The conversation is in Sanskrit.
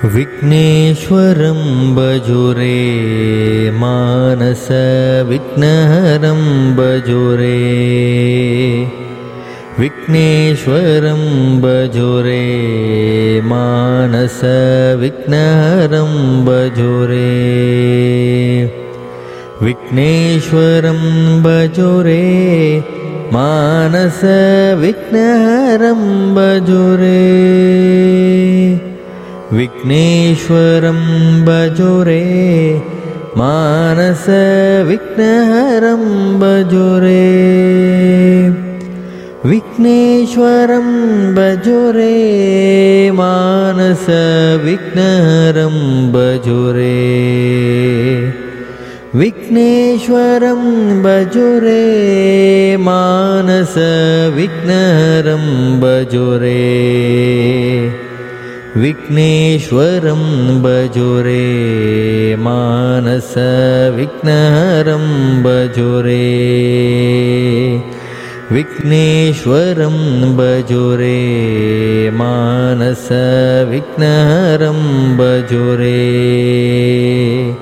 विघ्नेश्वरं भजोरे मानस विघ्नहरं भजोरे विघ्नेश्वरं भजोरे मानस विघ्नहरं भजोरे विघ्नेश्वरं भजोरे मानस विघ्नहरं भजोरे विघ्नेश्वरं भजोरे मानस विघ्नहरं भजोरे विघ्नेश्वरं भजोरे मानस विघ्नहरं भजोरे विघ्नेश्वरं भजोरे मानस विघ्नहरं भजोरे विघ्नेश्वरं भजोरे मानस विघ्नहरं भजोरे विघ्नेश्वरं भजोरे मानस विघ्नहरं भजोरे